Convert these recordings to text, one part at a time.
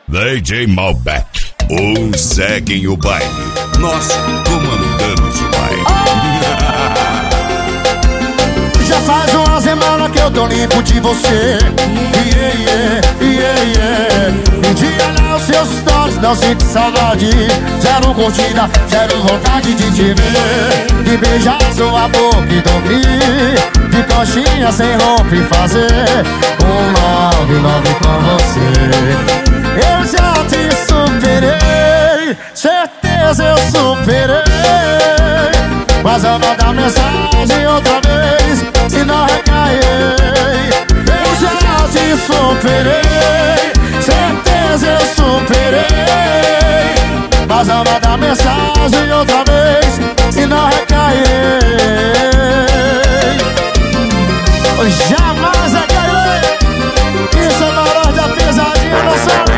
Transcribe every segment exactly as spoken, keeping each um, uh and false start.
D J Malbec, ou seguem o baile. Nós comandamos o baile. Já faz uma semana que eu tô limpo de você. Yeah, yeah, yeah, yeah. Um dia lá os seus stories, não sinto saudade. Zero curtida, zero vontade de te ver. De beijar sua boca e dormir. De coxinha sem roupa e fazer um love, love com você. Eu já te superei, certeza eu superei. Mas eu mandar mensagem outra vez, se não recairei. Eu já te superei, certeza eu superei. Mas eu mandar mensagem outra vez, se não recairei. Jamais recairei. Isso é barulho da pesadinha, não sabe?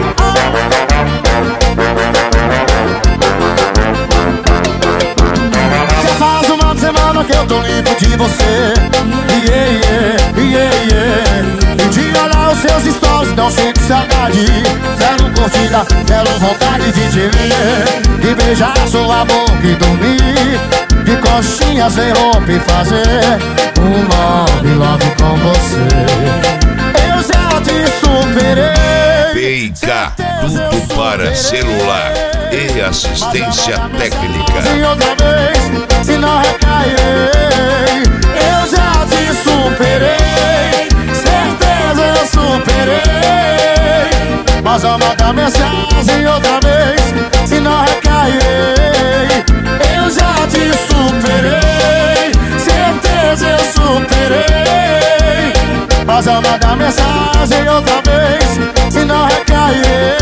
Que eu tô limpo de você. Yeah, yeah, yeah, yeah. Um dia olhar os seus stories, não sinto saudade. Zero curtida, zero vontade de te ver. De beijar sua boca e dormir. De coxinha sem roupa e fazer um love, love com você. Eu já te superei. P I K, tudo para celular e assistência técnica. Se outra vez, se não recairei. Eu já te superei, certeza eu superei. Mas eu mandar mensagem outra vez, se não recairei. Eu já te superei, certeza eu superei. Mas eu mandar mensagem outra vez, se não recairei.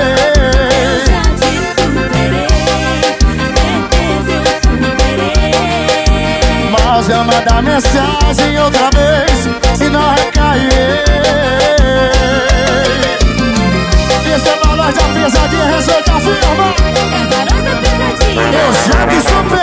Mas eu mandar mensagem outra vez, se não recair. Isso é valor da pesadinha, receita firma. É valor da pesadinha. Eu já te superei.